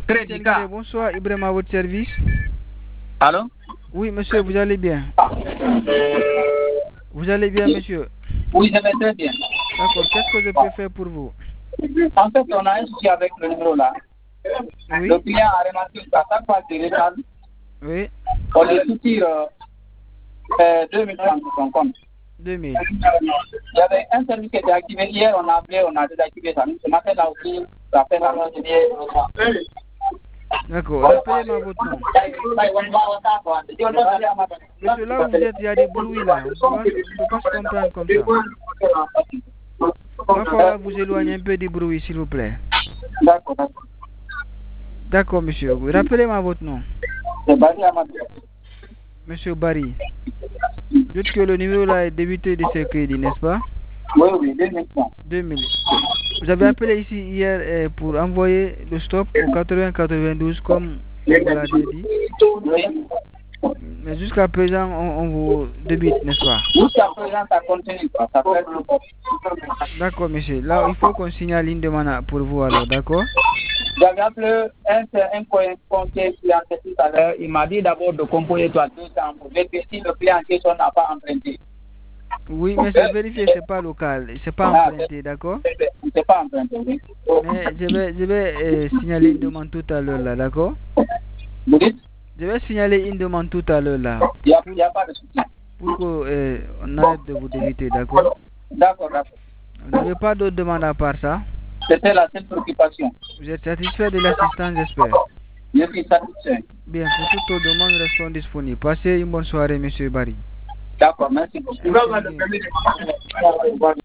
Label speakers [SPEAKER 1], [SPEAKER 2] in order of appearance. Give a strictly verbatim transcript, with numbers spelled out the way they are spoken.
[SPEAKER 1] Crédit Car.
[SPEAKER 2] Bonsoir, Ibrahim à votre service.
[SPEAKER 1] Allô?
[SPEAKER 2] Oui, monsieur, vous allez bien? Vous allez bien, monsieur?
[SPEAKER 1] Oui, je vais très bien.
[SPEAKER 2] D'accord, qu'est-ce que je peux faire pour vous?
[SPEAKER 1] En fait, on a un souci avec le numéro là.
[SPEAKER 2] Oui.
[SPEAKER 1] Le client a remarqué qu'à chaque fois qu'il recharge,
[SPEAKER 2] Oui.
[SPEAKER 1] on lui soutire euh, deux mille francs sur son compte.
[SPEAKER 2] deux mille.
[SPEAKER 1] Il y avait un service qui était activé hier, on a appelé, on a désactivé ça. Ce matin là aussi, ça fait la loi de
[SPEAKER 2] D'accord, rappelez-moi votre nom. Monsieur, là où vous êtes, il y a des bruits là. On ne peut pas se comprendre comme ça. Il va falloir vous éloigner un peu du bruit, s'il vous plaît.
[SPEAKER 1] D'accord.
[SPEAKER 2] D'accord, monsieur. Rappelez-moi votre nom.
[SPEAKER 1] C'est Barry Amadou.
[SPEAKER 2] Monsieur Barry. Dites que le numéro là est débuté de ce crédit, n'est-ce pas?
[SPEAKER 1] Oui, oui, deux mille.
[SPEAKER 2] deux mille. Vous avez appelé ici hier eh, pour envoyer le stop au quatre-vingts quatre-vingt-douze comme vous l'avez dit.
[SPEAKER 1] Oui.
[SPEAKER 2] Mais jusqu'à présent, on, on vous débite, n'est-ce pas?
[SPEAKER 1] Jusqu'à présent, ça continue pas. Ça fait...
[SPEAKER 2] D'accord, monsieur. Là, il faut qu'on signale une demande pour vous alors, d'accord?
[SPEAKER 1] J'avais appelé un, un conseiller client tout à l'heure. Il m'a dit d'abord de composer toi deux ans pour vérifier si le client en question n'a pas emprunté.
[SPEAKER 2] Oui, mais c'est vérifié, c'est pas local, c'est pas emprunté, d'accord?
[SPEAKER 1] C'est pas emprunté, oui.
[SPEAKER 2] Mais je vais, je vais euh, signaler une demande tout à l'heure là, d'accord?
[SPEAKER 1] Vous dites?
[SPEAKER 2] Je vais signaler une demande tout à l'heure là.
[SPEAKER 1] Il n'y a, a pas de souci.
[SPEAKER 2] Pour qu'on euh, arrête de vous débiter, d'accord?
[SPEAKER 1] D'accord, d'accord.
[SPEAKER 2] Vous n'avez pas d'autres demandes à part ça?
[SPEAKER 1] C'était la seule préoccupation.
[SPEAKER 2] Vous êtes satisfait de l'assistance, j'espère?
[SPEAKER 1] Je suis satisfait.
[SPEAKER 2] Bien, pour toutes vos demandes, nous restons disponibles. Passez une bonne soirée, monsieur Barry.
[SPEAKER 1] D'accord, merci beaucoup.